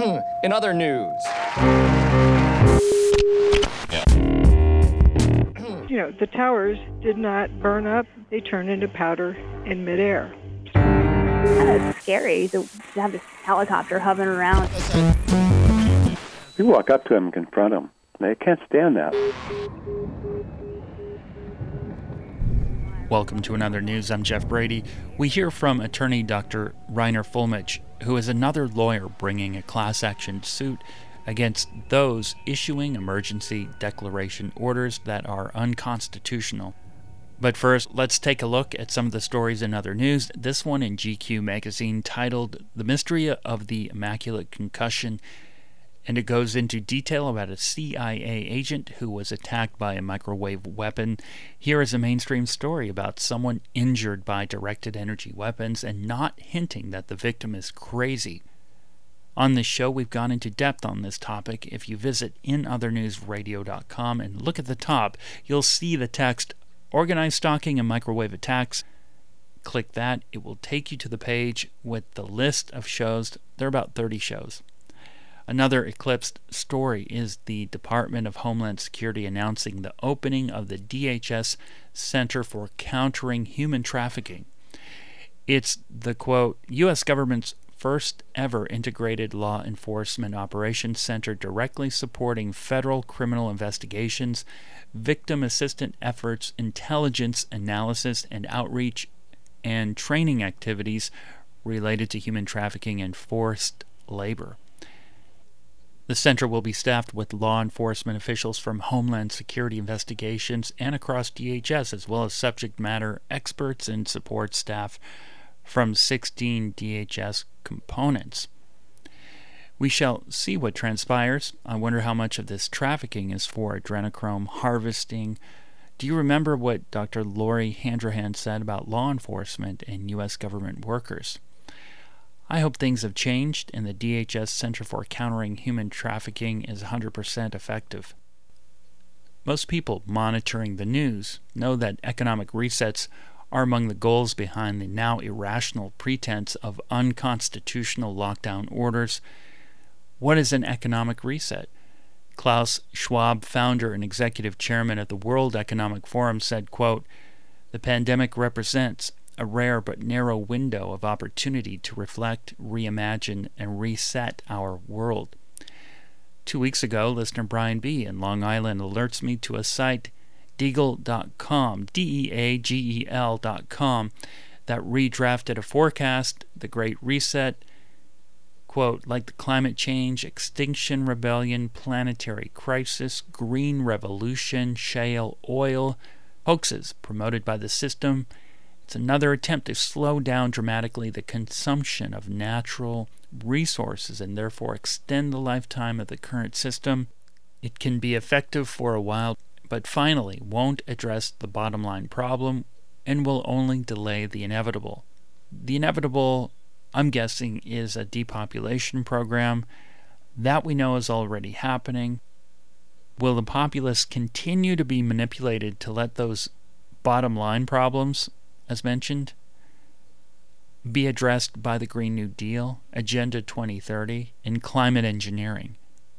In other news. The towers did not burn up. They turned into powder in midair. It's scary to have this helicopter hovering around. You walk up to them and confront them. They can't stand that. Welcome to Another News. I'm Jeff Brady. We hear from attorney Dr. Reiner Fuellmich, who is another lawyer bringing a class action suit against those issuing emergency declaration orders that are unconstitutional. But first, let's take a look at some of the stories in other news. This one in GQ magazine titled The Mystery of the Immaculate Concussion, and it goes into detail about a CIA agent who was attacked by a microwave weapon. Here is a mainstream story about someone injured by directed energy weapons and not hinting that the victim is crazy. On this show, we've gone into depth on this topic. If you visit inothernewsradio.com and look at the top, you'll see the text, Organized Stalking and Microwave Attacks. Click that. It will take you to the page with the list of shows. There are about 30 shows. Another eclipsed story is the Department of Homeland Security announcing the opening of the DHS Center for Countering Human Trafficking. It's the, quote, U.S. government's first ever integrated law enforcement operations center directly supporting federal criminal investigations, victim assistance efforts, intelligence analysis and outreach, and training activities related to human trafficking and forced labor. The center will be staffed with law enforcement officials from Homeland Security investigations and across DHS, as well as subject matter experts and support staff from 16 DHS components. We shall see what transpires. I wonder how much of this trafficking is for adrenochrome harvesting. Do you remember what Dr. Lori Handrahan said about law enforcement and U.S. government workers? I hope things have changed and the DHS Center for Countering Human Trafficking is 100% effective. Most people monitoring the news know that economic resets are among the goals behind the now irrational pretense of unconstitutional lockdown orders. What is an economic reset? Klaus Schwab, founder and executive chairman of the World Economic Forum, said, quote, "The pandemic represents a rare but narrow window of opportunity to reflect, reimagine, and reset our world." 2 weeks ago, listener Brian B. in Long Island alerts me to a site, Deagel.com, DEAGEL.com, that redrafted a forecast, the Great Reset, quote, like the climate change, extinction rebellion, planetary crisis, green revolution, shale oil, hoaxes promoted by the system. It's another attempt to slow down dramatically the consumption of natural resources and therefore extend the lifetime of the current system. It can be effective for a while, but finally won't address the bottom line problem and will only delay the inevitable. The inevitable, I'm guessing, is a depopulation program. That we know is already happening. Will the populace continue to be manipulated to let those bottom line problems, as mentioned, be addressed by the Green New Deal, Agenda 2030, and climate engineering?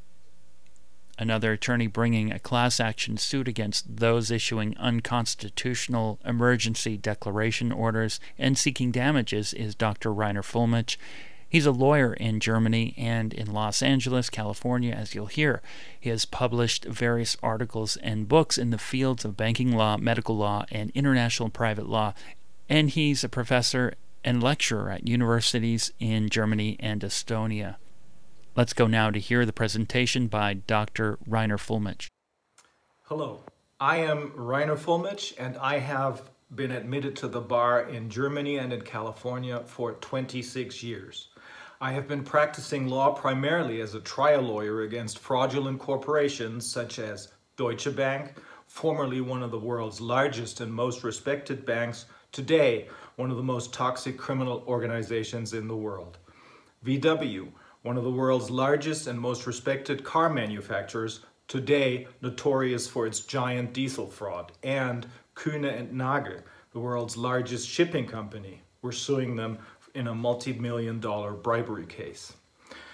Another attorney bringing a class action suit against those issuing unconstitutional emergency declaration orders and seeking damages is Dr. Reiner Fuellmich. He's a lawyer in Germany and in Los Angeles, California, as you'll hear. He has published various articles and books in the fields of banking law, medical law, and international private law, and he's a professor and lecturer at universities in Germany and Estonia. Let's go now to hear the presentation by Dr. Reiner Fuellmich. Hello, I am Reiner Fuellmich, and I have been admitted to the bar in Germany and in California for 26 years. I have been practicing law primarily as a trial lawyer against fraudulent corporations such as Deutsche Bank, formerly one of the world's largest and most respected banks, today one of the most toxic criminal organizations in the world. VW, one of the world's largest and most respected car manufacturers, today notorious for its giant diesel fraud, and Kühne and Nagel, the world's largest shipping company. We're suing them in a multi-million-dollar bribery case.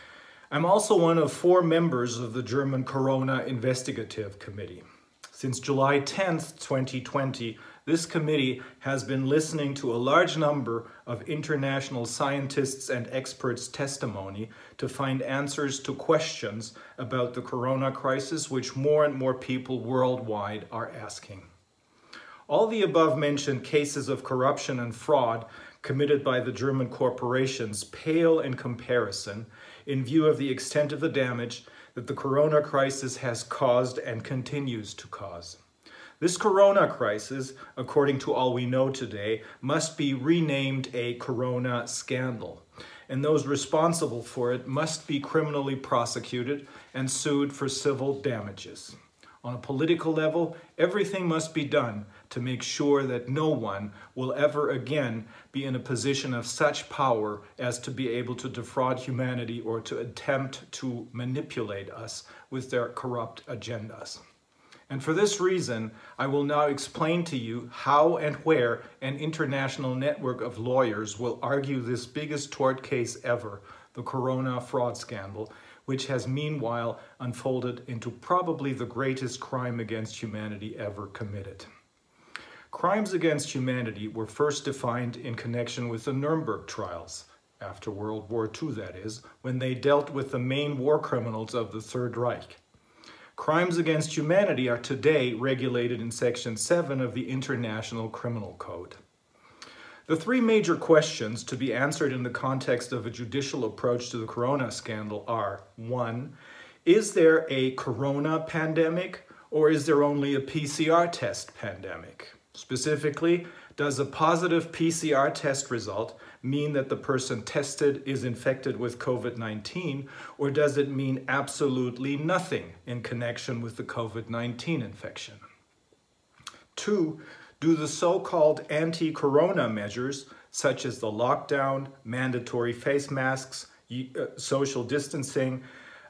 I'm also one of 4 members of the German Corona Investigative Committee. Since July 10th, 2020, this committee has been listening to a large number of international scientists and experts' testimony to find answers to questions about the corona crisis, which more and more people worldwide are asking. All the above-mentioned cases of corruption and fraud committed by the German corporations pale in comparison in view of the extent of the damage that the corona crisis has caused and continues to cause. This corona crisis, according to all we know today, must be renamed a corona scandal, and those responsible for it must be criminally prosecuted and sued for civil damages. On a political level, everything must be done to make sure that no one will ever again be in a position of such power as to be able to defraud humanity or to attempt to manipulate us with their corrupt agendas. And for this reason, I will now explain to you how and where an international network of lawyers will argue this biggest tort case ever, the corona fraud scandal, which has meanwhile unfolded into probably the greatest crime against humanity ever committed. Crimes against humanity were first defined in connection with the Nuremberg trials, after World War II that is, when they dealt with the main war criminals of the Third Reich. Crimes against humanity are today regulated in Section 7 of the International Criminal Code. The 3 major questions to be answered in the context of a judicial approach to the corona scandal are: 1. Is there a corona pandemic, or is there only a PCR test pandemic? Specifically, does a positive PCR test result mean that the person tested is infected with COVID-19, or does it mean absolutely nothing in connection with the COVID-19 infection? 2. Do the so-called anti-corona measures, such as the lockdown, mandatory face masks, social distancing,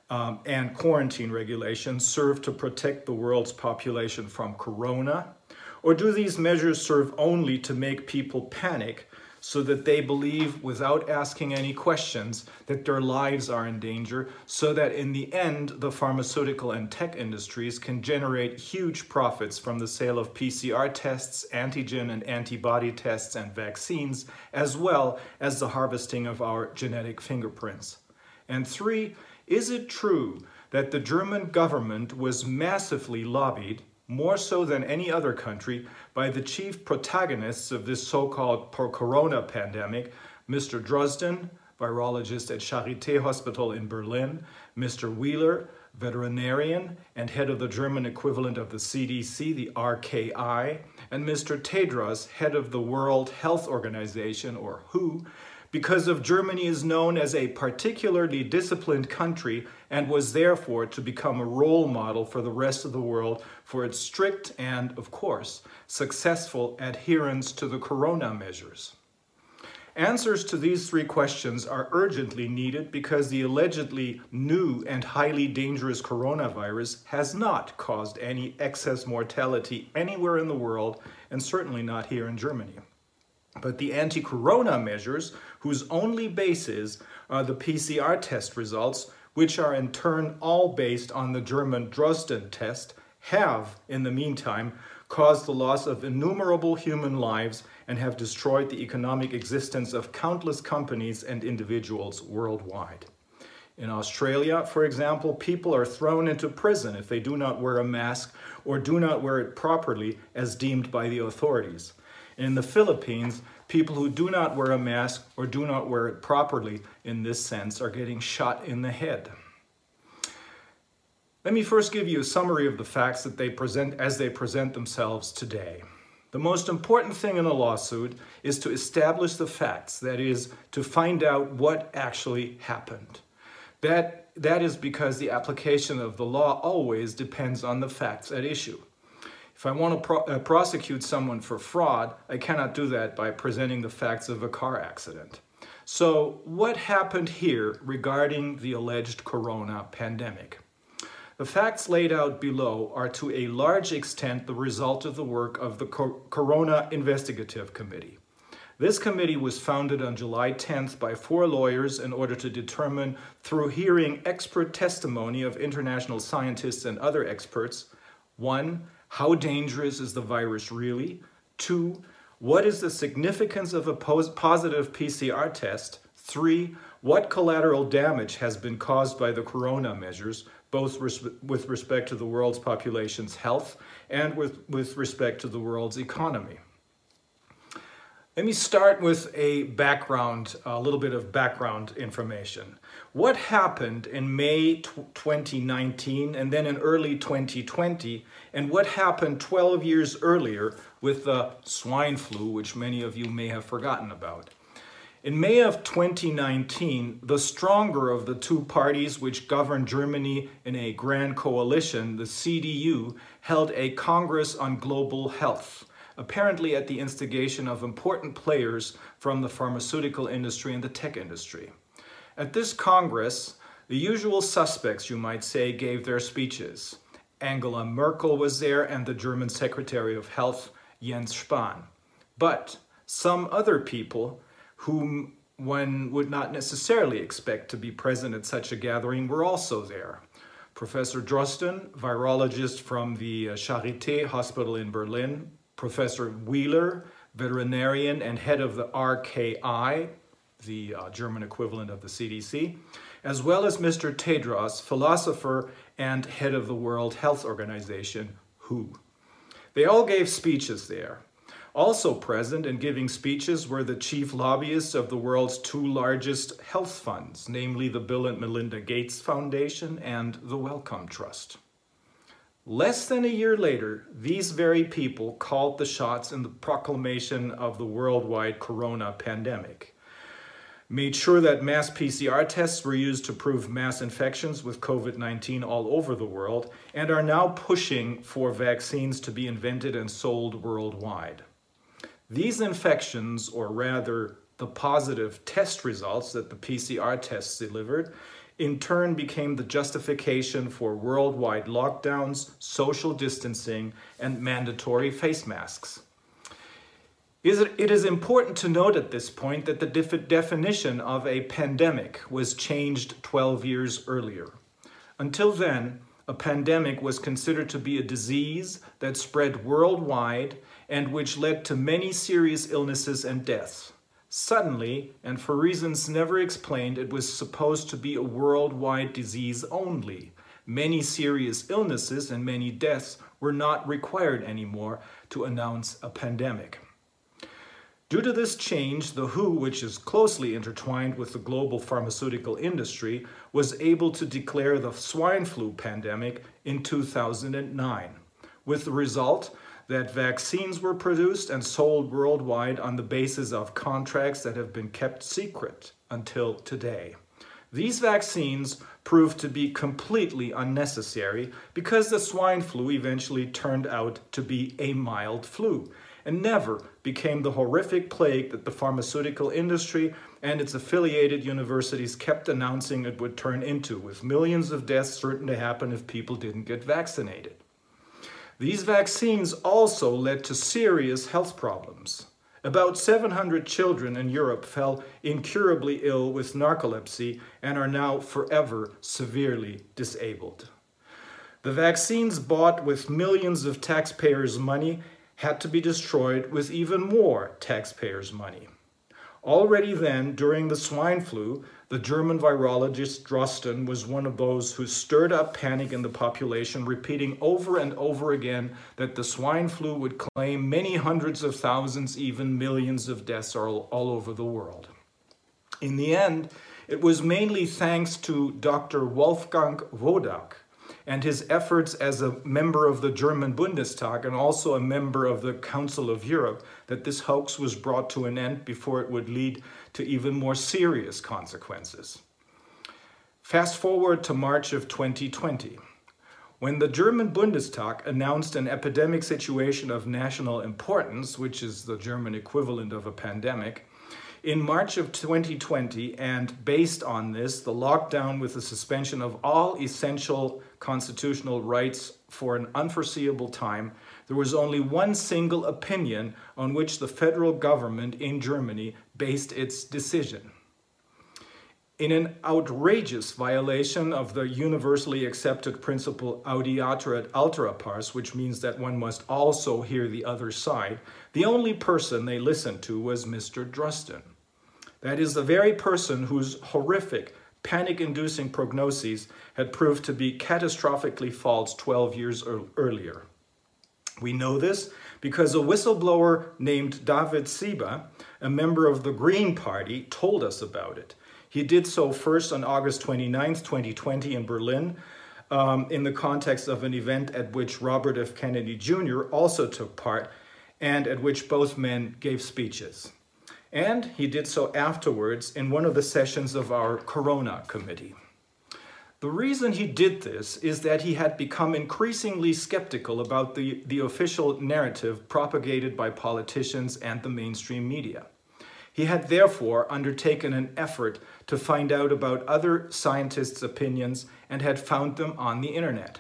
and quarantine regulations, serve to protect the world's population from corona? Or do these measures serve only to make people panic so that they believe, without asking any questions, that their lives are in danger, so that in the end, the pharmaceutical and tech industries can generate huge profits from the sale of PCR tests, antigen and antibody tests, and vaccines, as well as the harvesting of our genetic fingerprints? And 3, is it true that the German government was massively lobbied, more so than any other country, by the chief protagonists of this so-called corona pandemic, Mr. Drosten, virologist at Charité Hospital in Berlin, Mr. Wheeler, veterinarian and head of the German equivalent of the CDC, the RKI, and Mr. Tedros, head of the World Health Organization, or WHO, because of Germany is known as a particularly disciplined country and was therefore to become a role model for the rest of the world for its strict and, of course, successful adherence to the corona measures. Answers to these 3 questions are urgently needed because the allegedly new and highly dangerous coronavirus has not caused any excess mortality anywhere in the world, and certainly not here in Germany. But the anti-corona measures, whose only basis are the PCR test results, which are in turn all based on the German Drosten test, have, in the meantime, caused the loss of innumerable human lives and have destroyed the economic existence of countless companies and individuals worldwide. In Australia, for example, people are thrown into prison if they do not wear a mask or do not wear it properly as deemed by the authorities. In the Philippines, people who do not wear a mask or do not wear it properly in this sense are getting shot in the head. Let me first give you a summary of the facts that they present themselves today. The most important thing in a lawsuit is to establish the facts, that is, to find out what actually happened. That is because the application of the law always depends on the facts at issue. If I want to prosecute someone for fraud, I cannot do that by presenting the facts of a car accident. So what happened here regarding the alleged corona pandemic? The facts laid out below are to a large extent the result of the work of the Corona Investigative Committee. This committee was founded on July 10th by 4 lawyers in order to determine, through hearing expert testimony of international scientists and other experts, 1, how dangerous is the virus really? 2, what is the significance of a positive PCR test? 3, what collateral damage has been caused by the corona measures, both with respect to the world's population's health and with respect to the world's economy? Let me start with a little bit of background information. What happened in May 2019 and then in early 2020, and what happened 12 years earlier with the swine flu, which many of you may have forgotten about? In May of 2019, the stronger of the two parties which govern Germany in a grand coalition, the CDU, held a Congress on Global Health, apparently at the instigation of important players from the pharmaceutical industry and the tech industry. At this Congress, the usual suspects, you might say, gave their speeches. Angela Merkel was there and the German Secretary of Health, Jens Spahn. But some other people whom one would not necessarily expect to be present at such a gathering were also there. Professor Drosten, virologist from the Charité Hospital in Berlin, Professor Wheeler, veterinarian and head of the RKI, the German equivalent of the CDC, as well as Mr. Tedros, philosopher and head of the World Health Organization, WHO. They all gave speeches there. Also present and giving speeches were the chief lobbyists of the world's 2 largest health funds, namely the Bill and Melinda Gates Foundation and the Wellcome Trust. Less than a year later, these very people called the shots in the proclamation of the worldwide corona pandemic, made sure that mass PCR tests were used to prove mass infections with COVID-19 all over the world, and are now pushing for vaccines to be invented and sold worldwide. These infections, or rather the positive test results that the PCR tests delivered, in turn became the justification for worldwide lockdowns, social distancing, and mandatory face masks. It is important to note at this point that the definition of a pandemic was changed 12 years earlier. Until then, a pandemic was considered to be a disease that spread worldwide and which led to many serious illnesses and deaths. Suddenly, and for reasons never explained, it was supposed to be a worldwide disease only. Many serious illnesses and many deaths were not required anymore to announce a pandemic. Due to this change, the WHO, which is closely intertwined with the global pharmaceutical industry, was able to declare the swine flu pandemic in 2009, with the result that vaccines were produced and sold worldwide on the basis of contracts that have been kept secret until today. These vaccines proved to be completely unnecessary because the swine flu eventually turned out to be a mild flu and never became the horrific plague that the pharmaceutical industry and its affiliated universities kept announcing it would turn into, with millions of deaths certain to happen if people didn't get vaccinated. These vaccines also led to serious health problems. About 700 children in Europe fell incurably ill with narcolepsy and are now forever severely disabled. The vaccines bought with millions of taxpayers' money had to be destroyed with even more taxpayers' money. Already then, during the swine flu, the German virologist Drosten was one of those who stirred up panic in the population, repeating over and over again that the swine flu would claim many hundreds of thousands, even millions of deaths all over the world. In the end, it was mainly thanks to Dr. Wolfgang Wodak and his efforts as a member of the German Bundestag and also a member of the Council of Europe that this hoax was brought to an end before it would lead to even more serious consequences. Fast forward to March of 2020. When the German Bundestag announced an epidemic situation of national importance, which is the German equivalent of a pandemic, In March of 2020, and based on this, the lockdown with the suspension of all essential constitutional rights for an unforeseeable time, there was only one single opinion on which the federal government in Germany based its decision. In an outrageous violation of the universally accepted principle audiatur et altera pars, which means that one must also hear the other side, the only person they listened to was Mr. Drosten. That is the very person whose horrific, panic-inducing prognoses had proved to be catastrophically false 12 years earlier. We know this because a whistleblower named David Sieber, a member of the Green Party, told us about it. He did so first on August 29, 2020 in Berlin, in the context of an event at which Robert F. Kennedy Jr. also took part and at which both men gave speeches. And he did so afterwards in one of the sessions of our Corona Committee. The reason he did this is that he had become increasingly skeptical about the official narrative propagated by politicians and the mainstream media. He had therefore undertaken an effort to find out about other scientists' opinions and had found them on the internet.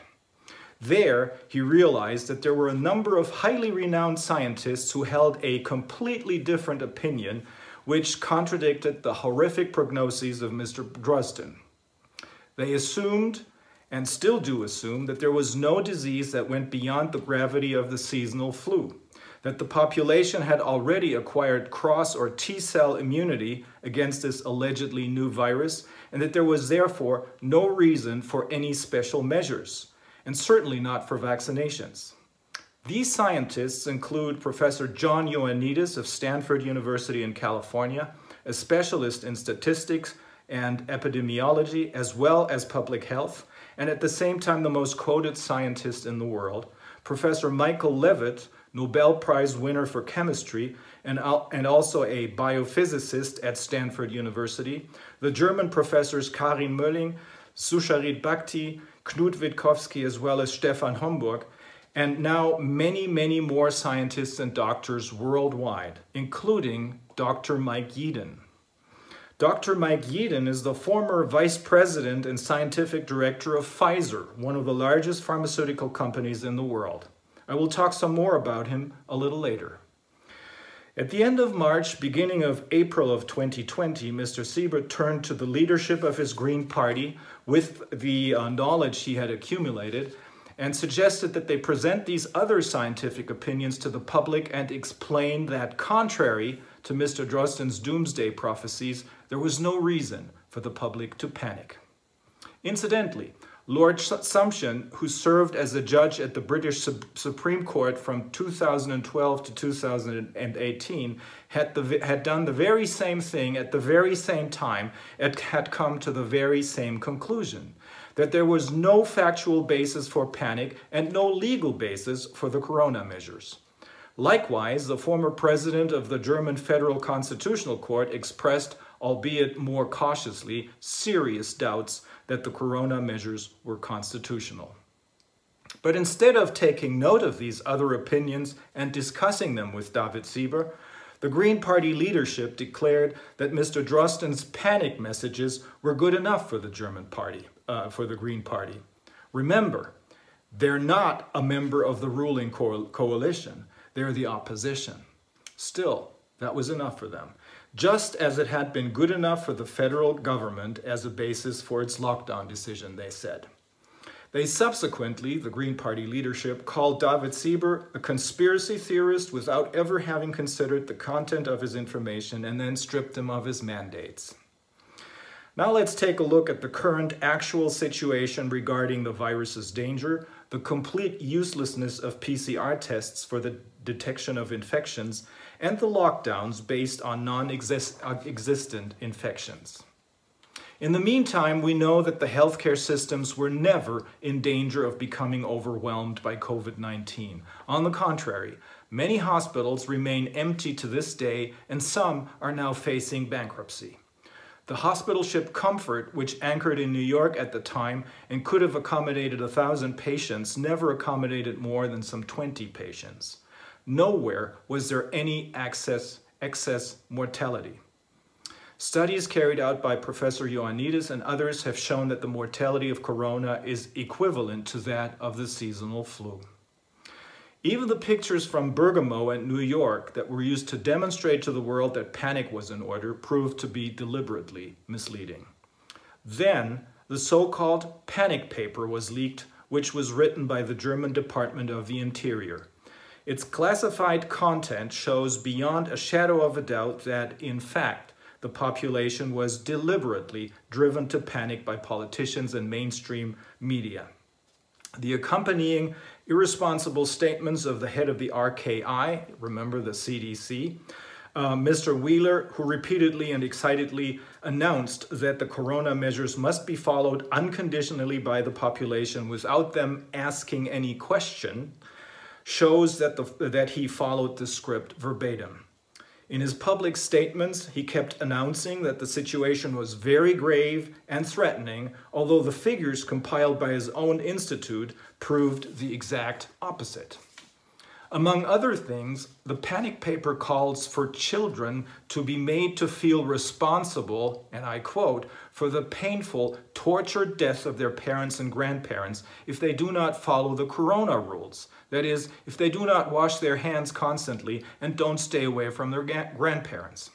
There, he realized that there were a number of highly renowned scientists who held a completely different opinion, which contradicted the horrific prognoses of Mr. Drosten. They assumed, and still do assume, that there was no disease that went beyond the gravity of the seasonal flu, that the population had already acquired cross or T-cell immunity against this allegedly new virus, and that there was therefore no reason for any special measures, and certainly not for vaccinations. These scientists include Professor John Ioannidis of Stanford University in California, a specialist in statistics and epidemiology, as well as public health, and at the same time the most quoted scientist in the world, Professor Michael Levitt, Nobel Prize winner for chemistry, and also a biophysicist at Stanford University, the German professors Karin Mölling, Susharit Bhakti, Knut Witkowski, as well as Stefan Homburg, and now many, many more scientists and doctors worldwide, including Dr. Mike Yeadon. Dr. Mike Yeadon is the former vice president and scientific director of Pfizer, one of the largest pharmaceutical companies in the world. I will talk some more about him a little later. At the end of March, beginning of April of 2020, Mr. Sieber turned to the leadership of his Green Party with the knowledge he had accumulated and suggested that they present these other scientific opinions to the public and explain that, contrary to Mr. Drosten's doomsday prophecies, there was no reason for the public to panic. Incidentally, Lord Sumption, who served as a judge at the British Supreme Court from 2012 to 2018, had done the very same thing at the very same time and had come to the very same conclusion, that there was no factual basis for panic and no legal basis for the corona measures. Likewise, the former president of the German Federal Constitutional Court expressed, albeit more cautiously, serious doubts that the corona measures were constitutional. But instead of taking note of these other opinions and discussing them with David Sieber, the Green Party leadership declared that Mr. Drosten's panic messages were good enough for the German party, for the Green Party. Remember, they're not a member of the ruling coalition. They're the opposition. Still, that was enough for them, just as it had been good enough for the federal government as a basis for its lockdown decision, they said. They subsequently, the Green Party leadership, called David Sieber a conspiracy theorist without ever having considered the content of his information, and then stripped him of his mandates. Now let's take a look at the current actual situation regarding the virus's danger, the complete uselessness of PCR tests for the detection of infections, and the lockdowns based on non-existent infections. In the meantime, we know that the healthcare systems were never in danger of becoming overwhelmed by COVID-19. On the contrary, many hospitals remain empty to this day, and some are now facing bankruptcy. The hospital ship Comfort, which anchored in New York at the time and could have accommodated 1,000 patients, never accommodated more than some 20 patients. Nowhere was there any excess mortality. Studies carried out by Professor Ioannidis and others have shown that the mortality of corona is equivalent to that of the seasonal flu. Even the pictures from Bergamo and New York that were used to demonstrate to the world that panic was in order proved to be deliberately misleading. Then, the so-called panic paper was leaked, which was written by the German Department of the Interior. Its classified content shows beyond a shadow of a doubt that, in fact, the population was deliberately driven to panic by politicians and mainstream media. The accompanying irresponsible statements of the head of the RKI, remember the CDC, Mr. Wheeler, who repeatedly and excitedly announced that the corona measures must be followed unconditionally by the population without them asking any question, shows that he followed the script verbatim. In his public statements, he kept announcing that the situation was very grave and threatening, although the figures compiled by his own institute proved the exact opposite. Among other things, the panic paper calls for children to be made to feel responsible, and I quote, for the painful, tortured death of their parents and grandparents if they do not follow the corona rules. That is, if they do not wash their hands constantly and don't stay away from their grandparents.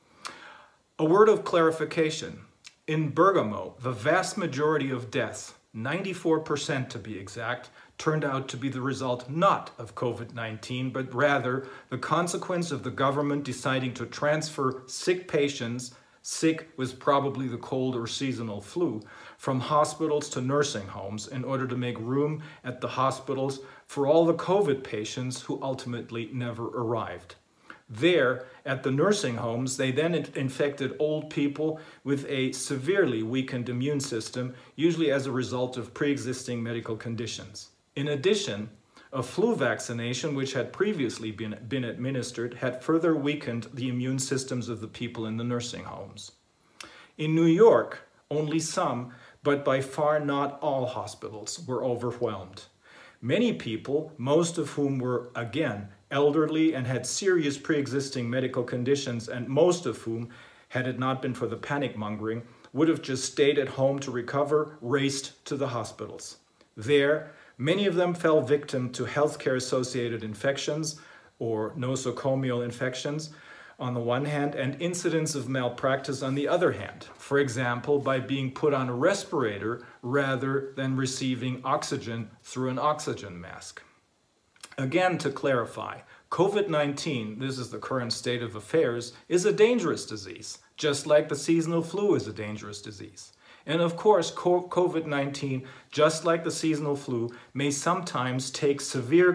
A word of clarification. In Bergamo, the vast majority of deaths, 94% to be exact, turned out to be the result not of COVID-19, but rather the consequence of the government deciding to transfer sick patients, sick with probably the cold or seasonal flu, from hospitals to nursing homes in order to make room at the hospitals for all the COVID patients who ultimately never arrived. There, at the nursing homes, they then infected old people with a severely weakened immune system, usually as a result of pre-existing medical conditions. In addition, a flu vaccination, which had previously been administered, had further weakened the immune systems of the people in the nursing homes. In New York, only some, but by far not all hospitals were overwhelmed. Many people, most of whom were, again, elderly and had serious pre-existing medical conditions, and most of whom, had it not been for the panic mongering, would have just stayed at home to recover, raced to the hospitals. There, many of them fell victim to healthcare-associated infections or nosocomial infections on the one hand, and incidents of malpractice on the other hand. For example, by being put on a respirator rather than receiving oxygen through an oxygen mask. Again, to clarify, COVID-19, this is the current state of affairs, is a dangerous disease, just like the seasonal flu is a dangerous disease. And of course, COVID-19, just like the seasonal flu, may sometimes take a severe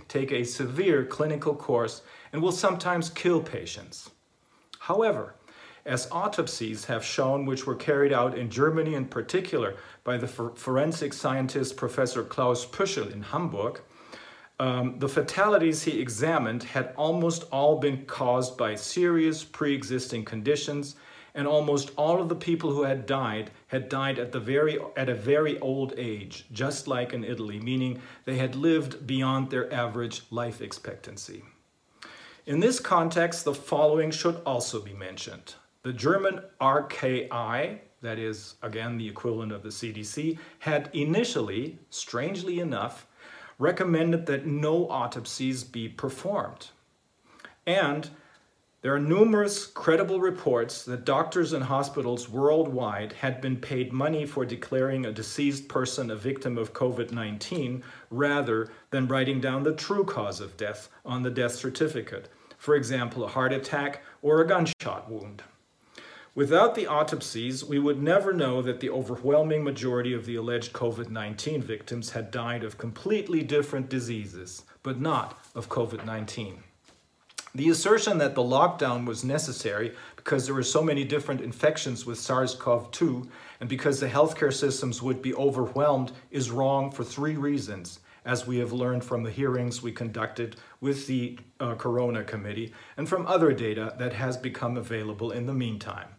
clinical course and will sometimes kill patients. However, as autopsies have shown, which were carried out in Germany in particular by the forensic scientist Professor Klaus Püschel in Hamburg, the fatalities he examined had almost all been caused by serious pre-existing conditions, and almost all of the people who had died at a very old age, just like in Italy, meaning they had lived beyond their average life expectancy. In this context, the following should also be mentioned. The German RKI, that is, again, the equivalent of the CDC, had initially, strangely enough, recommended that no autopsies be performed. And there are numerous credible reports that doctors and hospitals worldwide had been paid money for declaring a deceased person a victim of COVID-19 rather than writing down the true cause of death on the death certificate, for example, a heart attack or a gunshot wound. Without the autopsies, we would never know that the overwhelming majority of the alleged COVID-19 victims had died of completely different diseases, but not of COVID-19. The assertion that the lockdown was necessary because there were so many different infections with SARS-CoV-2 and because the healthcare systems would be overwhelmed is wrong for three reasons, as we have learned from the hearings we conducted with the Corona Committee and from other data that has become available in the meantime.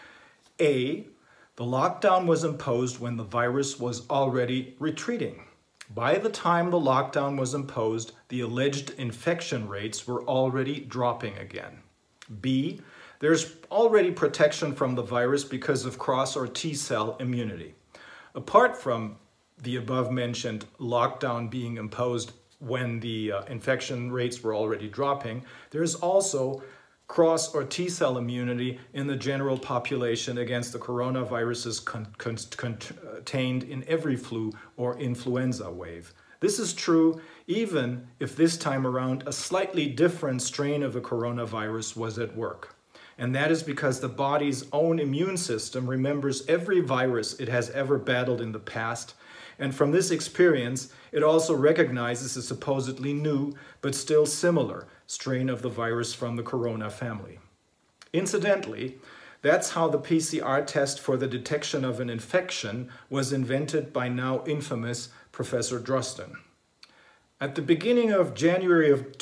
A, the lockdown was imposed when the virus was already retreating. By the time the lockdown was imposed, the alleged infection rates were already dropping again. B, there's already protection from the virus because of cross or T-cell immunity. Apart from the above-mentioned lockdown being imposed when the infection rates were already dropping, there is also cross or T-cell immunity in the general population against the coronaviruses contained in every flu or influenza wave. This is true even if this time around a slightly different strain of the coronavirus was at work. And that is because the body's own immune system remembers every virus it has ever battled in the past, and from this experience, it also recognizes a supposedly new, but still similar, strain of the virus from the corona family. Incidentally, that's how the PCR test for the detection of an infection was invented by now infamous Professor Drosten. At the beginning of January of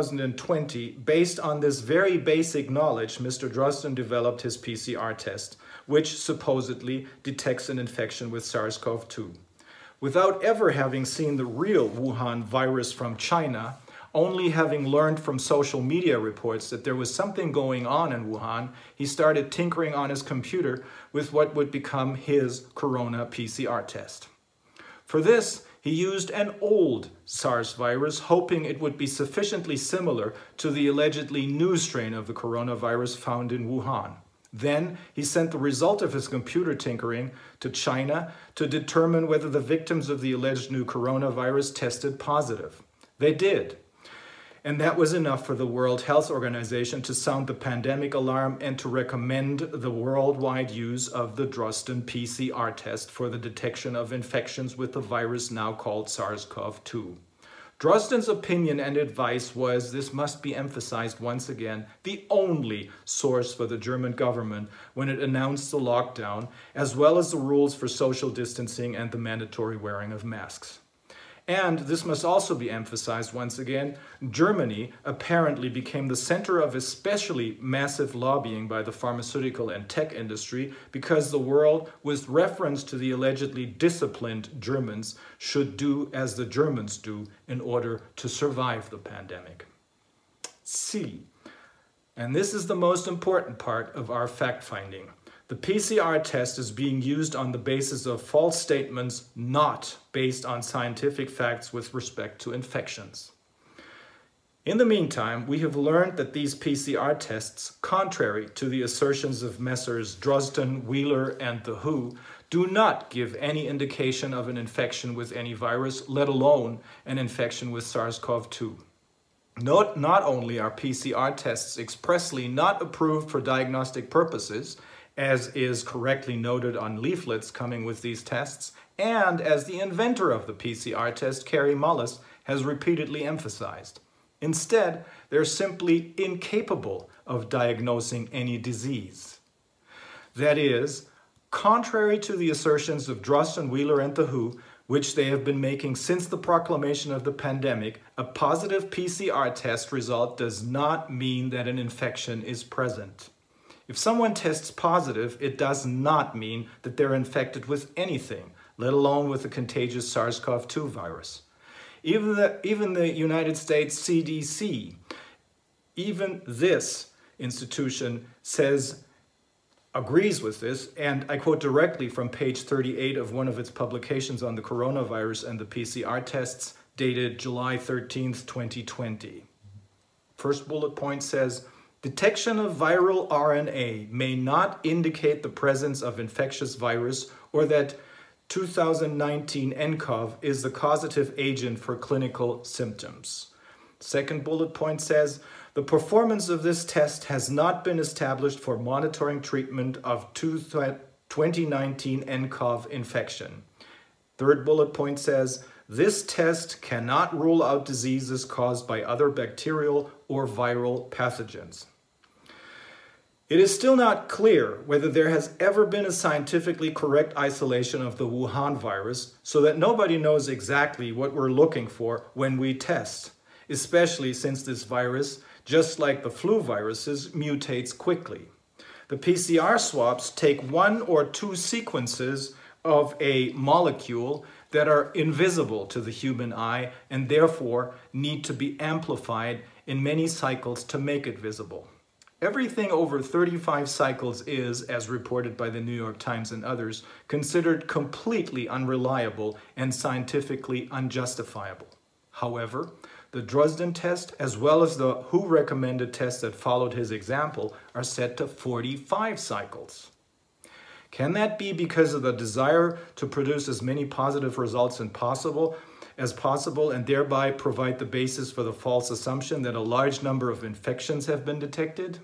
2020, based on this very basic knowledge, Mr. Drosten developed his PCR test, which supposedly detects an infection with SARS-CoV-2. Without ever having seen the real Wuhan virus from China, only having learned from social media reports that there was something going on in Wuhan, he started tinkering on his computer with what would become his corona PCR test. For this, he used an old SARS virus, hoping it would be sufficiently similar to the allegedly new strain of the coronavirus found in Wuhan. Then he sent the result of his computer tinkering to China to determine whether the victims of the alleged new coronavirus tested positive. They did. And that was enough for the World Health Organization to sound the pandemic alarm and to recommend the worldwide use of the Drosten PCR test for the detection of infections with the virus now called SARS-CoV-2. Drosten's opinion and advice was, this must be emphasized once again, the only source for the German government when it announced the lockdown, as well as the rules for social distancing and the mandatory wearing of masks. And this must also be emphasized once again, Germany apparently became the center of especially massive lobbying by the pharmaceutical and tech industry because the world, with reference to the allegedly disciplined Germans, should do as the Germans do in order to survive the pandemic. See, and this is the most important part of our fact-finding. The PCR test is being used on the basis of false statements, not based on scientific facts with respect to infections. In the meantime, we have learned that these PCR tests, contrary to the assertions of Messrs. Drosten, Wheeler, and the WHO, do not give any indication of an infection with any virus, let alone an infection with SARS-CoV-2. Not only are PCR tests expressly not approved for diagnostic purposes, as is correctly noted on leaflets coming with these tests, and as the inventor of the PCR test, Kary Mullis, has repeatedly emphasized. Instead, they're simply incapable of diagnosing any disease. That is, contrary to the assertions of Drosten, Wheeler, and the WHO, which they have been making since the proclamation of the pandemic, a positive PCR test result does not mean that an infection is present. If someone tests positive, it does not mean that they're infected with anything, let alone with the contagious SARS-CoV-2 virus. Even the United States CDC, even this institution agrees with this, and I quote directly from page 38 of one of its publications on the coronavirus and the PCR tests, dated July 13th, 2020. First bullet point says, detection of viral RNA may not indicate the presence of infectious virus or that 2019 nCoV is the causative agent for clinical symptoms. Second bullet point says, the performance of this test has not been established for monitoring treatment of 2019 nCoV infection. Third bullet point says, this test cannot rule out diseases caused by other bacterial or viral pathogens. It is still not clear whether there has ever been a scientifically correct isolation of the Wuhan virus, so that nobody knows exactly what we're looking for when we test, especially since this virus, just like the flu viruses, mutates quickly. The PCR swabs take one or two sequences of a molecule that are invisible to the human eye and therefore need to be amplified in many cycles to make it visible. Everything over 35 cycles is, as reported by the New York Times and others, considered completely unreliable and scientifically unjustifiable. However, the Drosten test, as well as the WHO recommended tests that followed his example, are set to 45 cycles. Can that be because of the desire to produce as many positive results as possible and thereby provide the basis for the false assumption that a large number of infections have been detected?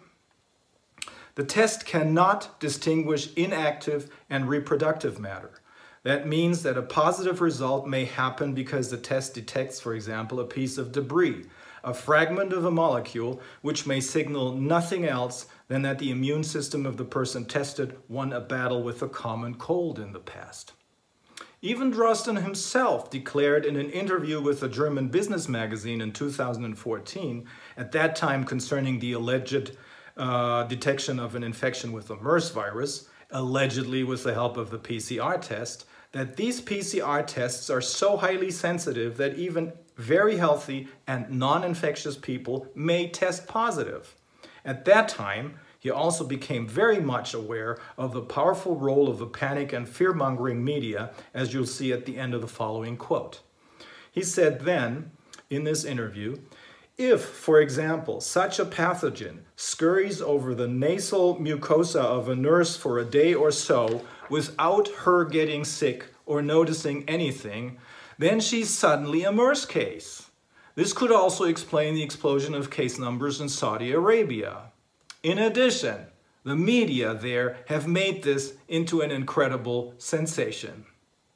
The test cannot distinguish inactive and reproductive matter. That means that a positive result may happen because the test detects, for example, a piece of debris, a fragment of a molecule, which may signal nothing else than that the immune system of the person tested won a battle with a common cold in the past. Even Drosten himself declared in an interview with a German business magazine in 2014, at that time concerning the alleged detection of an infection with the MERS virus, allegedly with the help of the PCR test, that these PCR tests are so highly sensitive that even very healthy and non-infectious people may test positive. At that time, he also became very much aware of the powerful role of the panic and fear-mongering media, as you'll see at the end of the following quote. He said then, in this interview, if, for example, such a pathogen scurries over the nasal mucosa of a nurse for a day or so without her getting sick or noticing anything, then she's suddenly a MERS case. This could also explain the explosion of case numbers in Saudi Arabia. In addition, the media there have made this into an incredible sensation.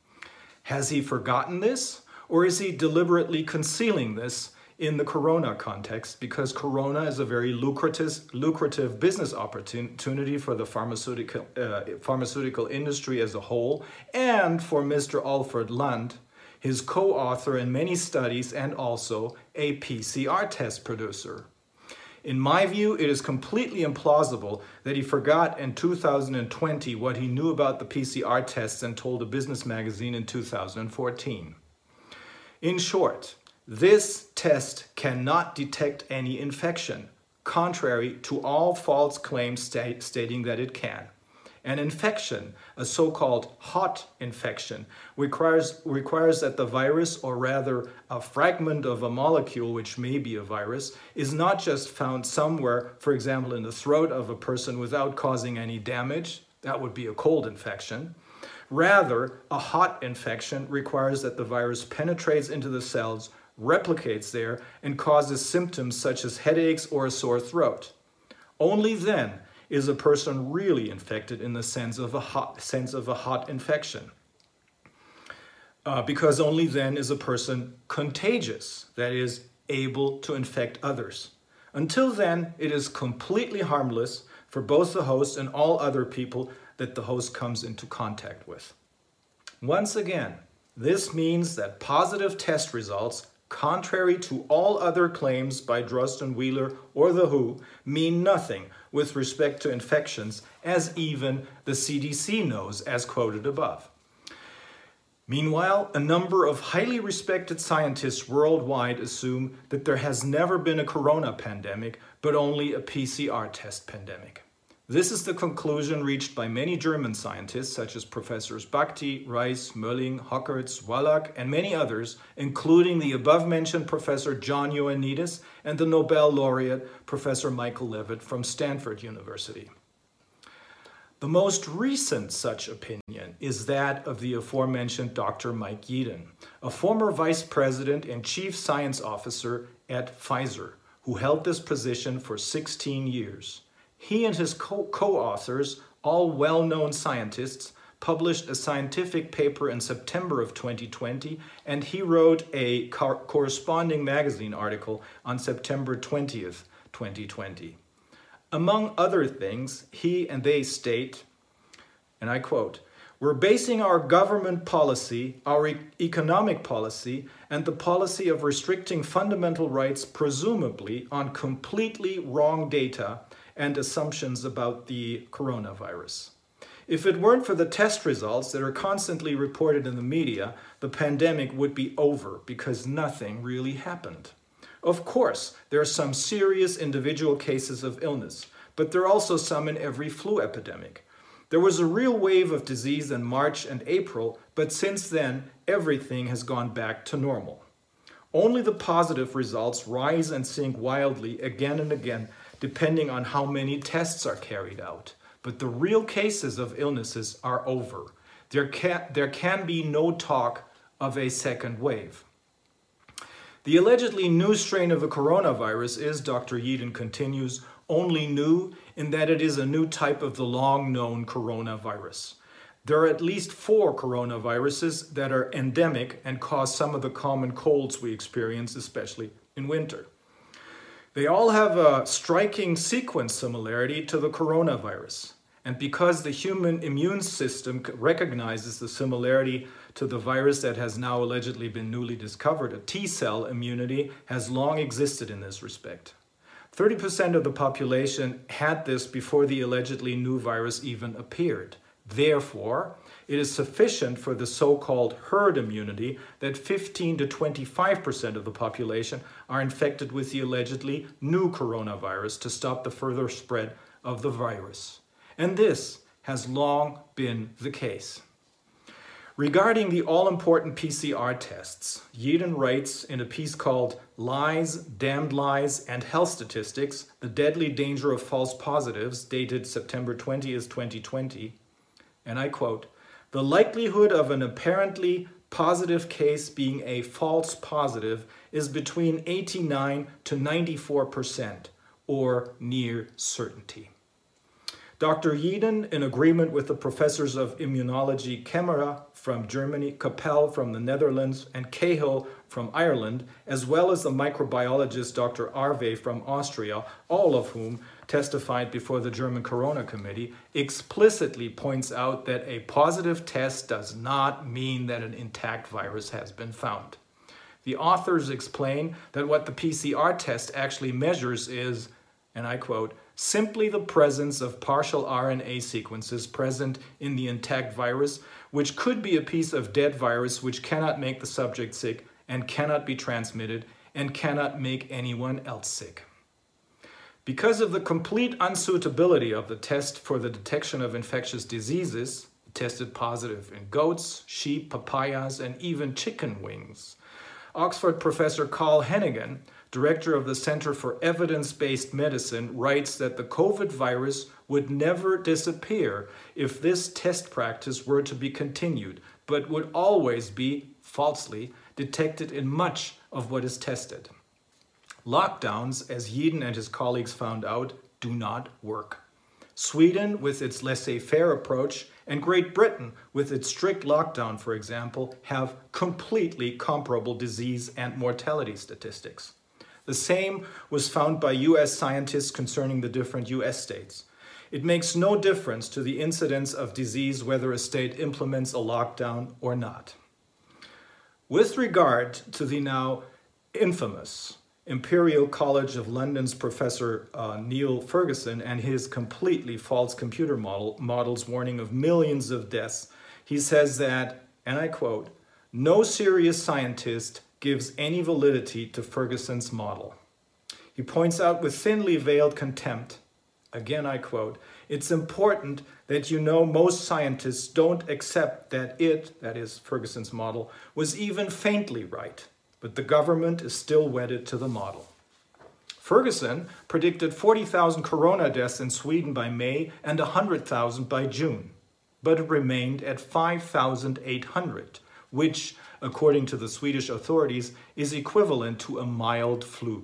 Has he forgotten this, or is he deliberately concealing this in the corona context, because corona is a very lucrative business opportunity for the pharmaceutical industry as a whole, and for Mr. Alfred Lund, his co-author in many studies and also a PCR test producer. In my view, it is completely implausible that he forgot in 2020 what he knew about the PCR tests and told a business magazine in 2014. In short, this test cannot detect any infection, contrary to all false claims stating that it can. An infection, a so-called hot infection, requires that the virus, or rather a fragment of a molecule, which may be a virus, is not just found somewhere, for example, in the throat of a person without causing any damage. That would be a cold infection. Rather, a hot infection requires that the virus penetrates into the cells, replicates there, and causes symptoms such as headaches or a sore throat. Only then is a person really infected in the sense of a hot infection. Because only then is a person contagious, that is, able to infect others. Until then, it is completely harmless for both the host and all other people that the host comes into contact with. Once again, this means that positive test results, contrary to all other claims by Drosten, Wheeler, or the WHO, mean nothing with respect to infections, as even the CDC knows, as quoted above. Meanwhile, a number of highly respected scientists worldwide assume that there has never been a corona pandemic, but only a PCR test pandemic. This is the conclusion reached by many German scientists, such as Professors Bakti, Reis, Mölling, Hockertz, Wallach, and many others, including the above-mentioned Professor John Ioannidis and the Nobel laureate Professor Michael Levitt from Stanford University. The most recent such opinion is that of the aforementioned Dr. Mike Yeadon, a former vice president and chief science officer at Pfizer, who held this position for 16 years. He and his co-authors, all well-known scientists, published a scientific paper in September of 2020, and he wrote a corresponding magazine article on September 20th, 2020. Among other things, he and they state, and I quote, "We're basing our government policy, our economic policy, and the policy of restricting fundamental rights presumably on completely wrong data and assumptions about the coronavirus. If it weren't for the test results that are constantly reported in the media, the pandemic would be over because nothing really happened. Of course, there are some serious individual cases of illness, but there are also some in every flu epidemic. There was a real wave of disease in March and April, but since then, everything has gone back to normal. Only the positive results rise and sink wildly again and again, depending on how many tests are carried out. But the real cases of illnesses are over. There can be no talk of a second wave. The allegedly new strain of the coronavirus is, Dr. Yeadon continues, only new in that it is a new type of the long-known coronavirus. There are at least 4 coronaviruses that are endemic and cause some of the common colds we experience, especially in winter. They all have a striking sequence similarity to the coronavirus. And because the human immune system recognizes the similarity to the virus that has now allegedly been newly discovered, a T-cell immunity has long existed in this respect. 30% of the population had this before the allegedly new virus even appeared. Therefore, it is sufficient for the so-called herd immunity that 15 to 25% of the population are infected with the allegedly new coronavirus to stop the further spread of the virus. And this has long been the case. Regarding the all-important PCR tests, Yeadon writes in a piece called Lies, Damned Lies, and Health Statistics, The Deadly Danger of False Positives, dated September 20th, 2020, and I quote, "The likelihood of an apparently positive case being a false positive is between 89 to 94%, or near certainty." Dr. Yeadon, in agreement with the professors of immunology Kemmerer from Germany, Capel from the Netherlands, and Cahill from Ireland, as well as the microbiologist Dr. Arve from Austria, all of whom testified before the German Corona Committee, explicitly points out that a positive test does not mean that an intact virus has been found. The authors explain that what the PCR test actually measures is, and I quote, "simply the presence of partial RNA sequences present in the intact virus, which could be a piece of dead virus which cannot make the subject sick and cannot be transmitted and cannot make anyone else sick." Because of the complete unsuitability of the test for the detection of infectious diseases, tested positive in goats, sheep, papayas, and even chicken wings, Oxford professor Carl Hennigan, director of the Center for Evidence-Based Medicine, writes that the COVID virus would never disappear if this test practice were to be continued, but would always be, falsely, detected in much of what is tested. Lockdowns, as Yeadon and his colleagues found out, do not work. Sweden, with its laissez-faire approach, and Great Britain, with its strict lockdown, for example, have completely comparable disease and mortality statistics. The same was found by US scientists concerning the different US states. It makes no difference to the incidence of disease whether a state implements a lockdown or not. With regard to the now infamous Imperial College of London's Professor Neil Ferguson and his completely false computer models warning of millions of deaths, he says that, and I quote, "No serious scientist gives any validity to Ferguson's model." He points out with thinly veiled contempt, again I quote, "It's important that you know most scientists don't accept that it," that is Ferguson's model, "was even faintly right, but the government is still wedded to the model." Ferguson predicted 40,000 corona deaths in Sweden by May and 100,000 by June, but it remained at 5,800, which, according to the Swedish authorities, is equivalent to a mild flu.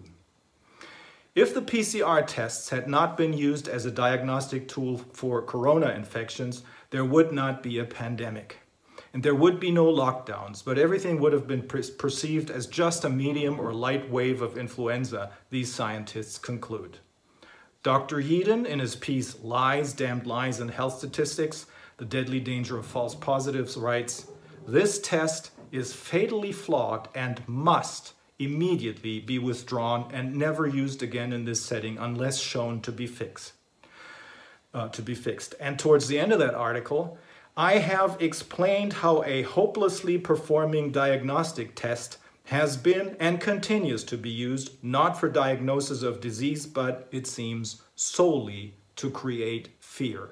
If the PCR tests had not been used as a diagnostic tool for corona infections, there would not be a pandemic. And there would be no lockdowns, but everything would have been perceived as just a medium or light wave of influenza, these scientists conclude. Dr. Yeadon, in his piece Lies, Damned Lies, and Health Statistics, The Deadly Danger of False Positives, writes, "This test is fatally flawed and must immediately be withdrawn and never used again in this setting unless shown to be fixed." And towards the end of that article, "I have explained how a hopelessly performing diagnostic test has been and continues to be used not for diagnosis of disease, but, it seems, solely to create fear.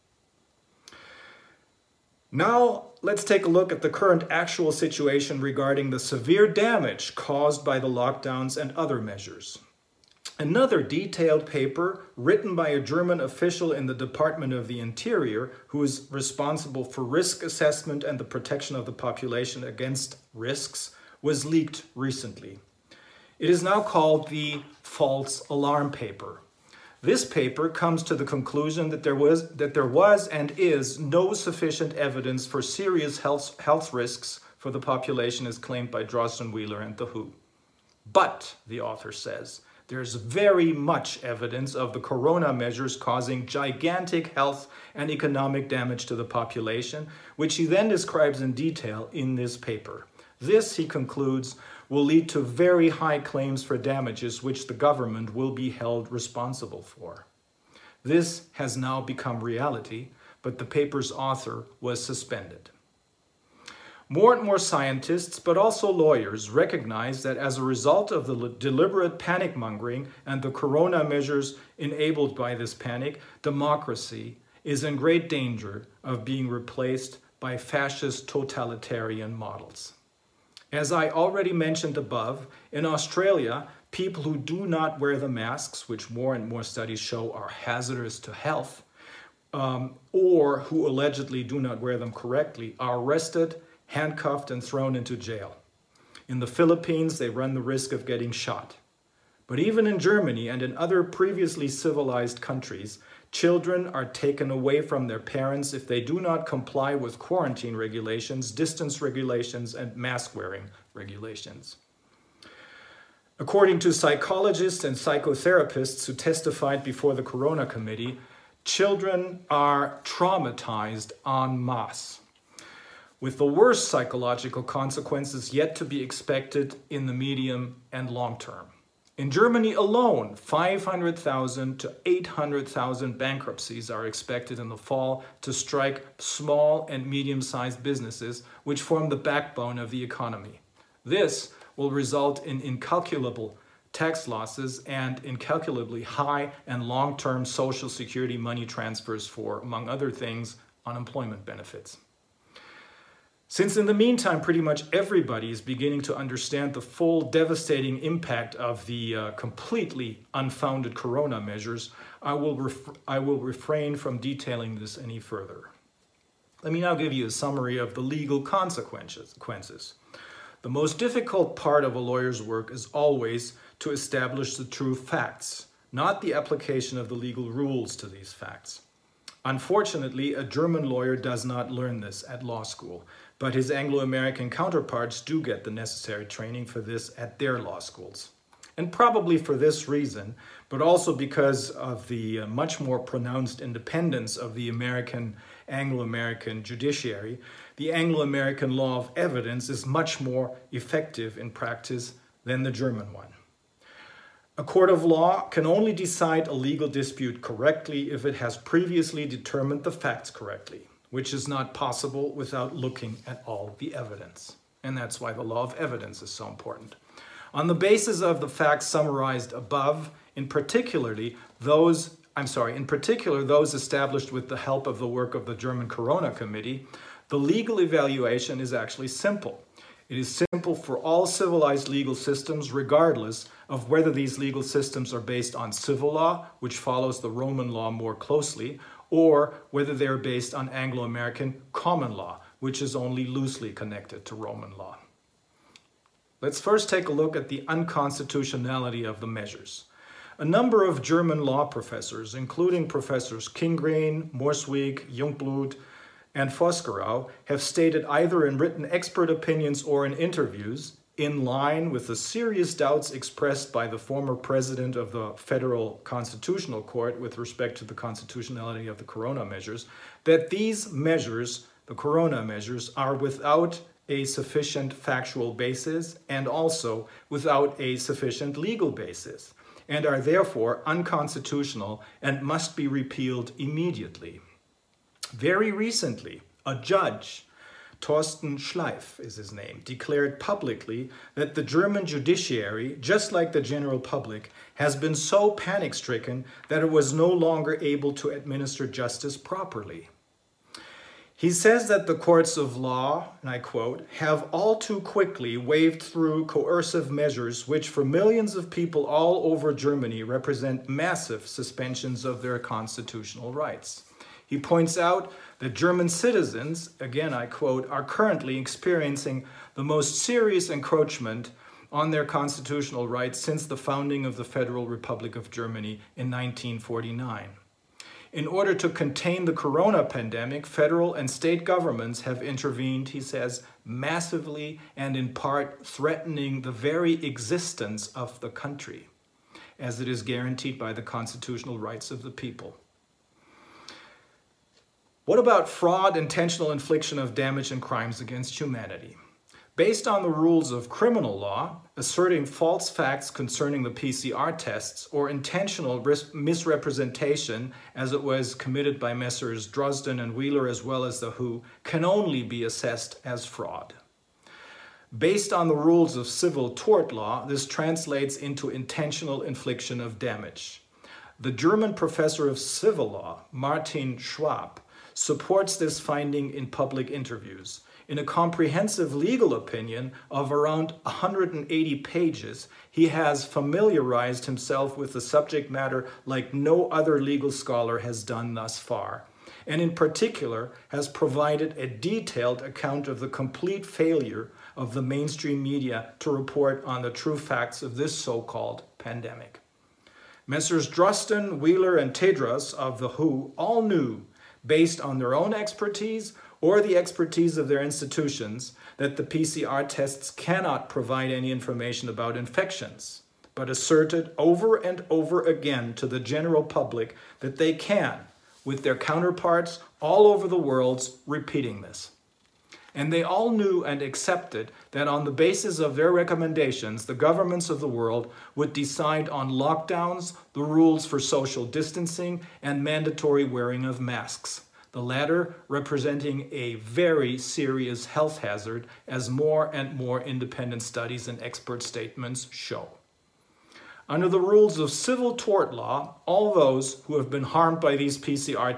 Now, let's take a look at the current actual situation regarding the severe damage caused by the lockdowns and other measures. Another detailed paper written by a German official in the Department of the Interior, who is responsible for risk assessment and the protection of the population against risks, was leaked recently. It is now called the false alarm paper. This paper comes to the conclusion that there was and is no sufficient evidence for serious health risks for the population as claimed by Drosten, Wheeler, and the WHO. But, the author says, there's very much evidence of the corona measures causing gigantic health and economic damage to the population, which he then describes in detail in this paper. This, he concludes, will lead to very high claims for damages which the government will be held responsible for. This has now become reality, but the paper's author was suspended. More and more scientists, but also lawyers, recognize that as a result of the deliberate panic-mongering and the corona measures enabled by this panic, democracy is in great danger of being replaced by fascist totalitarian models. As I already mentioned above, in Australia, people who do not wear the masks, which more and more studies show are hazardous to health, or who allegedly do not wear them correctly, are arrested, handcuffed, and thrown into jail. In the Philippines, they run the risk of getting shot. But even in Germany and in other previously civilized countries, children are taken away from their parents if they do not comply with quarantine regulations, distance regulations, and mask-wearing regulations. According to psychologists and psychotherapists who testified before the Corona Committee, children are traumatized en masse, with the worst psychological consequences yet to be expected in the medium and long term. In Germany alone, 500,000 to 800,000 bankruptcies are expected in the fall to strike small and medium-sized businesses, which form the backbone of the economy. This will result in incalculable tax losses and incalculably high and long-term Social Security money transfers for, among other things, unemployment benefits. Since in the meantime, pretty much everybody is beginning to understand the full devastating impact of the completely unfounded corona measures, I will refrain from detailing this any further. Let me now give you a summary of the legal consequences. The most difficult part of a lawyer's work is always to establish the true facts, not the application of the legal rules to these facts. Unfortunately, a German lawyer does not learn this at law school, but his Anglo-American counterparts do get the necessary training for this at their law schools. And probably for this reason, but also because of the much more pronounced independence of the Anglo-American judiciary, the Anglo-American law of evidence is much more effective in practice than the German one. A court of law can only decide a legal dispute correctly if it has previously determined the facts correctly, which is not possible without looking at all the evidence. And that's why the law of evidence is so important. On the basis of the facts summarized above, in particular those established with the help of the work of the German Corona Committee, the legal evaluation is actually simple. It is simple for all civilized legal systems, regardless of whether these legal systems are based on civil law, which follows the Roman law more closely, or whether they are based on Anglo-American common law, which is only loosely connected to Roman law. Let's first take a look at the unconstitutionality of the measures. A number of German law professors, including Professors Kingreen, Morswig, Jungblut, and Vosgerau, have stated either in written expert opinions or in interviews, in line with the serious doubts expressed by the former president of the Federal Constitutional Court with respect to the constitutionality of the corona measures, that these measures, the corona measures, are without a sufficient factual basis and also without a sufficient legal basis, and are therefore unconstitutional and must be repealed immediately. Very recently, a judge, Thorsten Schleif is his name, declared publicly that the German judiciary, just like the general public, has been so panic-stricken that it was no longer able to administer justice properly. He says that the courts of law, and I quote, have all too quickly waved through coercive measures which for millions of people all over Germany represent massive suspensions of their constitutional rights. He points out that German citizens, again I quote, are currently experiencing the most serious encroachment on their constitutional rights since the founding of the Federal Republic of Germany in 1949. In order to contain the corona pandemic, federal and state governments have intervened, he says, massively and in part threatening the very existence of the country, as it is guaranteed by the constitutional rights of the people. What about fraud, intentional infliction of damage, and crimes against humanity? Based on the rules of criminal law, asserting false facts concerning the PCR tests or intentional misrepresentation, as it was committed by Messrs. Drosten and Wheeler as well as the WHO, can only be assessed as fraud. Based on the rules of civil tort law, this translates into intentional infliction of damage. The German professor of civil law, Martin Schwab, supports this finding in public interviews. In a comprehensive legal opinion of around 180 pages, he has familiarized himself with the subject matter like no other legal scholar has done thus far, and in particular has provided a detailed account of the complete failure of the mainstream media to report on the true facts of this so-called pandemic. Messrs. Drosten, Wheeler, and Tedros of the WHO all knew, based on their own expertise or the expertise of their institutions, that the PCR tests cannot provide any information about infections, but asserted over and over again to the general public that they can, with their counterparts all over the world repeating this. And they all knew and accepted that on the basis of their recommendations, the governments of the world would decide on lockdowns, the rules for social distancing, and mandatory wearing of masks, the latter representing a very serious health hazard, as more and more independent studies and expert statements show. Under the rules of civil tort law, all those who have been harmed by these PCR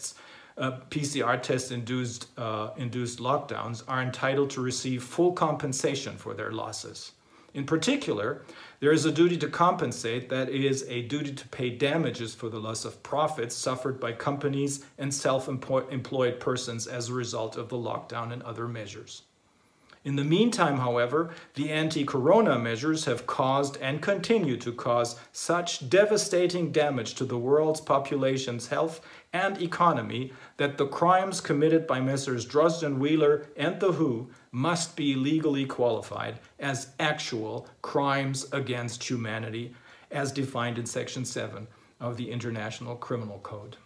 test-induced lockdowns are entitled to receive full compensation for their losses. In particular, there is a duty to compensate, that is, a duty to pay damages for the loss of profits suffered by companies and self-employed persons as a result of the lockdown and other measures. In the meantime, however, the anti-corona measures have caused and continue to cause such devastating damage to the world's population's health and economy that the crimes committed by Messrs. Drosten, Wheeler, and the WHO must be legally qualified as actual crimes against humanity, as defined in Section 7 of the International Criminal Code.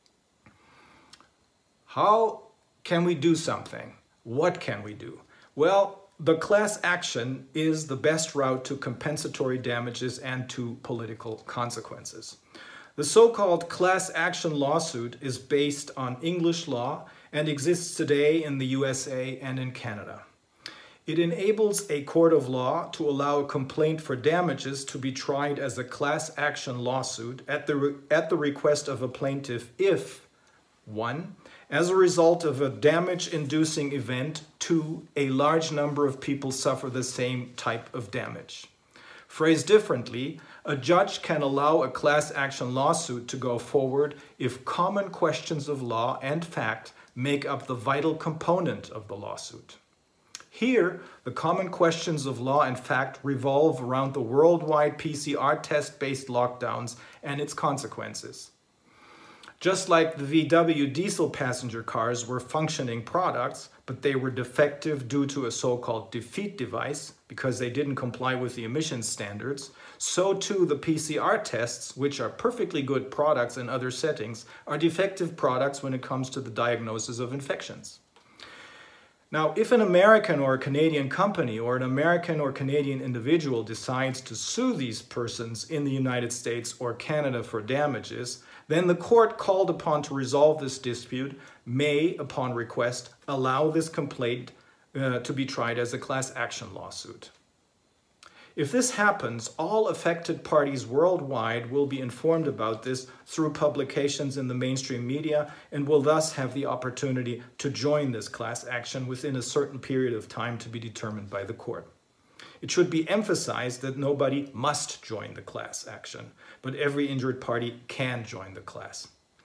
How can we do something? What can we do? Well, the class action is the best route to compensatory damages and to political consequences. The so-called class action lawsuit is based on English law and exists today in the USA and in Canada. It enables a court of law to allow a complaint for damages to be tried as a class action lawsuit at the request of a plaintiff if 1. As a result of a damage-inducing event, 2. A large number of people suffer the same type of damage. Phrased differently, a judge can allow a class action lawsuit to go forward if common questions of law and fact make up the vital component of the lawsuit. Here, the common questions of law and fact revolve around the worldwide PCR test-based lockdowns and its consequences. Just like the VW diesel passenger cars were functioning products, but they were defective due to a so-called defeat device because they didn't comply with the emissions standards, so too the PCR tests, which are perfectly good products in other settings, are defective products when it comes to the diagnosis of infections. Now, if an American or a Canadian company or an American or Canadian individual decides to sue these persons in the United States or Canada for damages, Then the court called upon to resolve this dispute may, upon request, allow this complaint to be tried as a class action lawsuit. If this happens, all affected parties worldwide will be informed about this through publications in the mainstream media and will thus have the opportunity to join this class action within a certain period of time to be determined by the court. It should be emphasized that nobody must join the class action, but every injured party can join the class.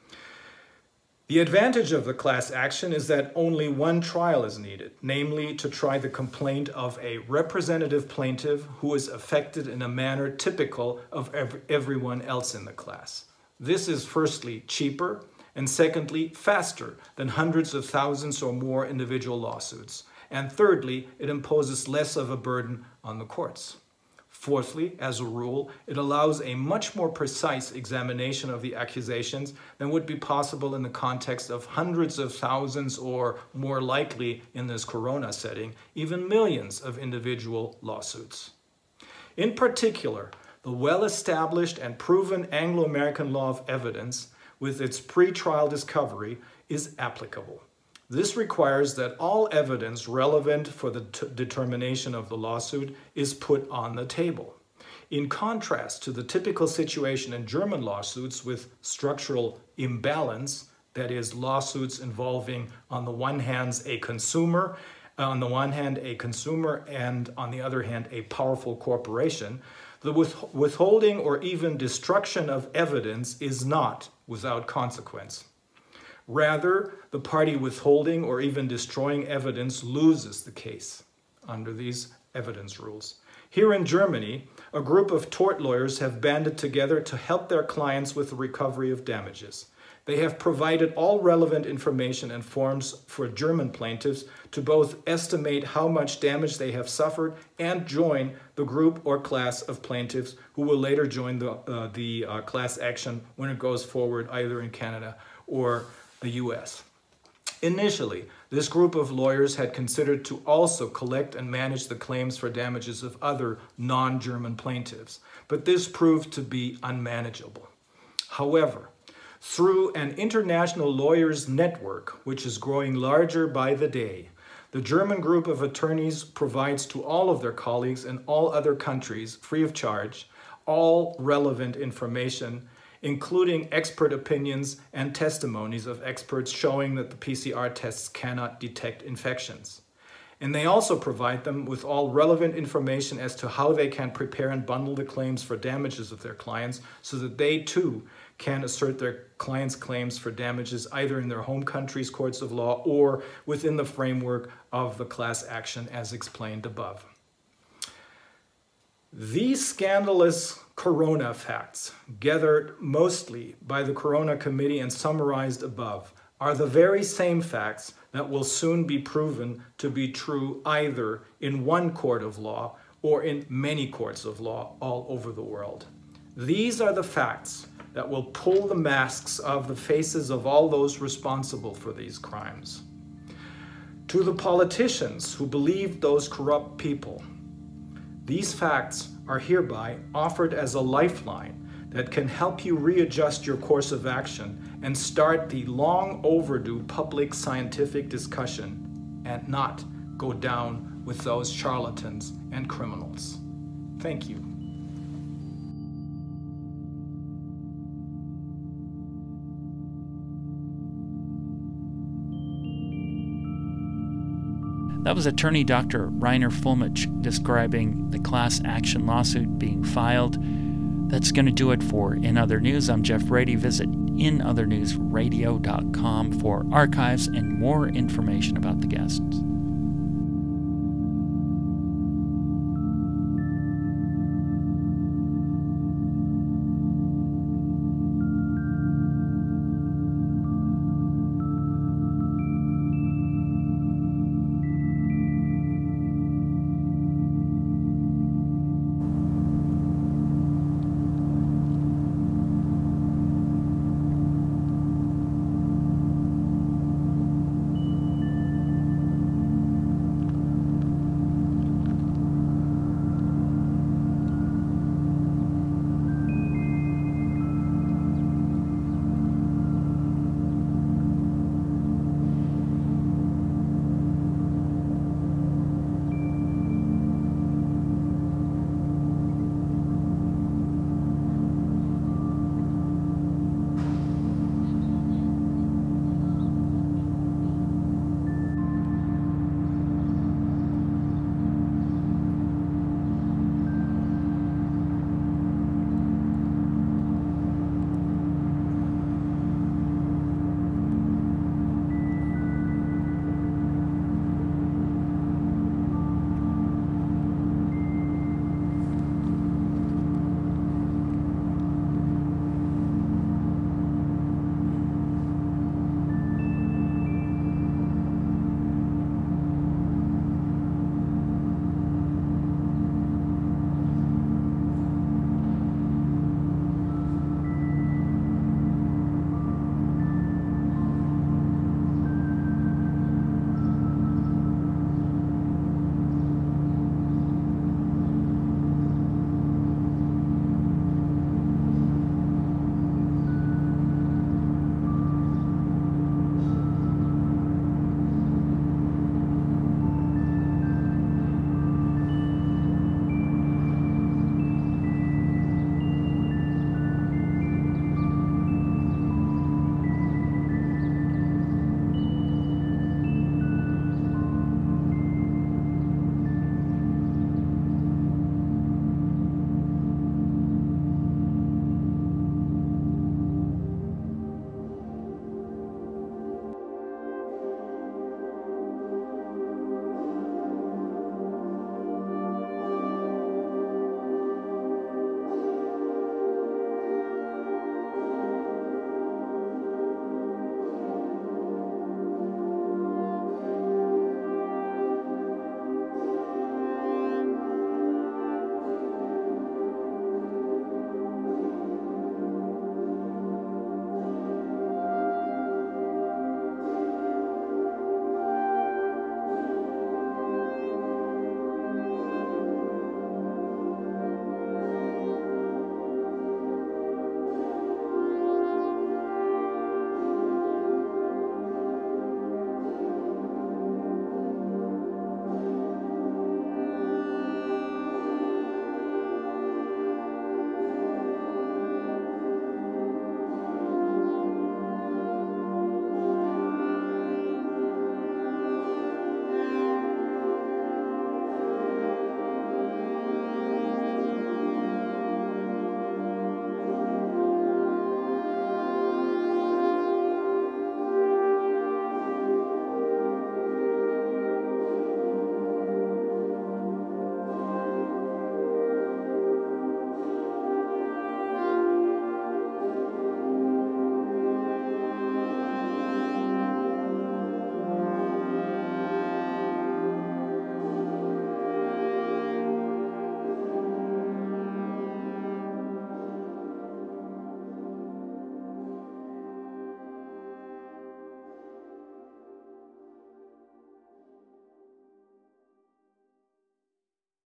The advantage of the class action is that only one trial is needed, namely to try the complaint of a representative plaintiff who is affected in a manner typical of everyone else in the class. This is firstly cheaper and secondly faster than hundreds of thousands or more individual lawsuits. And thirdly, it imposes less of a burden on the courts. Fourthly, as a rule, it allows a much more precise examination of the accusations than would be possible in the context of hundreds of thousands or, more likely in this corona setting, even millions of individual lawsuits. In particular, the well-established and proven Anglo-American law of evidence, with its pre-trial discovery, is applicable. This requires that all evidence relevant for the determination of the lawsuit is put on the table. In contrast to the typical situation in German lawsuits with structural imbalance, that is, lawsuits involving on the one hand a consumer and on the other hand a powerful corporation, the withholding or even destruction of evidence is not without consequence. Rather, the party withholding or even destroying evidence loses the case under these evidence rules. Here in Germany, a group of tort lawyers have banded together to help their clients with the recovery of damages. They have provided all relevant information and forms for German plaintiffs to both estimate how much damage they have suffered and join the group or class of plaintiffs who will later join the class action when it goes forward either in Canada or the US. Initially, this group of lawyers had considered to also collect and manage the claims for damages of other non-German plaintiffs, but this proved to be unmanageable. However, through an international lawyers network, which is growing larger by the day, the German group of attorneys provides to all of their colleagues in all other countries, free of charge, all relevant information, including expert opinions and testimonies of experts showing that the PCR tests cannot detect infections. And they also provide them with all relevant information as to how they can prepare and bundle the claims for damages of their clients so that they too can assert their clients' claims for damages either in their home country's courts of law or within the framework of the class action as explained above. These scandalous corona facts, gathered mostly by the Corona Committee and summarized above, are the very same facts that will soon be proven to be true either in one court of law or in many courts of law all over the world. These are the facts that will pull the masks off the faces of all those responsible for these crimes. To the politicians who believed those corrupt people, these facts are hereby offered as a lifeline that can help you readjust your course of action and start the long overdue public scientific discussion and not go down with those charlatans and criminals. Thank you. That was attorney Dr. Rainer Fullmich describing the class action lawsuit being filed. That's going to do it for In Other News. I'm Jeff Brady. Visit inothernewsradio.com for archives and more information about the guests.